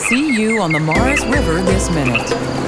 See you on the Morris River this minute.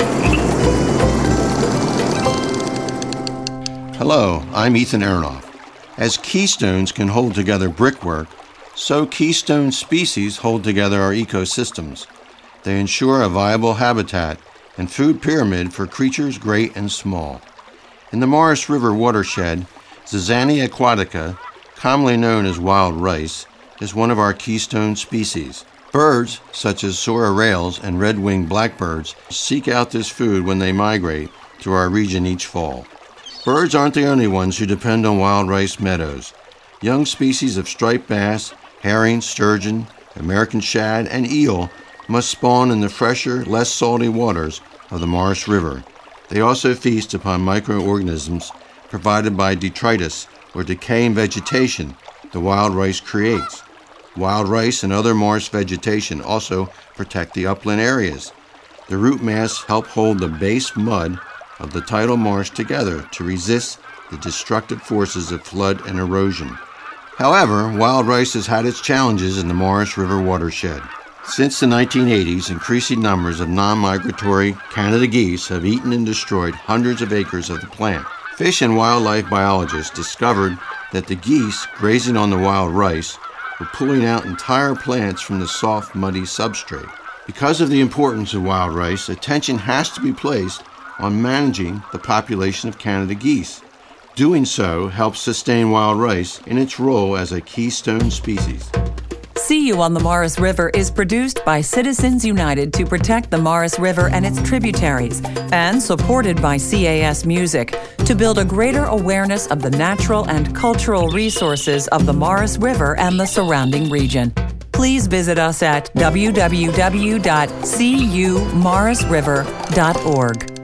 Hello, I'm Ethan Aronoff. As keystones can hold together brickwork, so keystone species hold together our ecosystems. They ensure a viable habitat and food pyramid for creatures great and small. In the Morris River watershed, Zizania aquatica, commonly known as wild rice, is one of our keystone species. Birds, such as sora rails and red-winged blackbirds, seek out this food when they migrate to our region each fall. Birds aren't the only ones who depend on wild rice meadows. Young species of striped bass, herring, sturgeon, American shad, and eel must spawn in the fresher, less salty waters of the Morris River. They also feast upon microorganisms provided by detritus, or decaying vegetation, the wild rice creates. Wild rice and other marsh vegetation also protect the upland areas. The root mass help hold the base mud of the tidal marsh together to resist the destructive forces of flood and erosion. However, wild rice has had its challenges in the Morris River watershed. Since the 1980s, increasing numbers of non-migratory Canada geese have eaten and destroyed hundreds of acres of the plant. Fish and wildlife biologists discovered that the geese grazing on the wild rice were pulling out entire plants from the soft, muddy substrate. Because of the importance of wild rice, attention has to be placed on managing the population of Canada geese. Doing so helps sustain wild rice in its role as a keystone species. See You on the Morris River is produced by Citizens United to protect the Morris River and its tributaries, and supported by CAS Music to build a greater awareness of the natural and cultural resources of the Morris River and the surrounding region. Please visit us at www.cumorrisriver.org.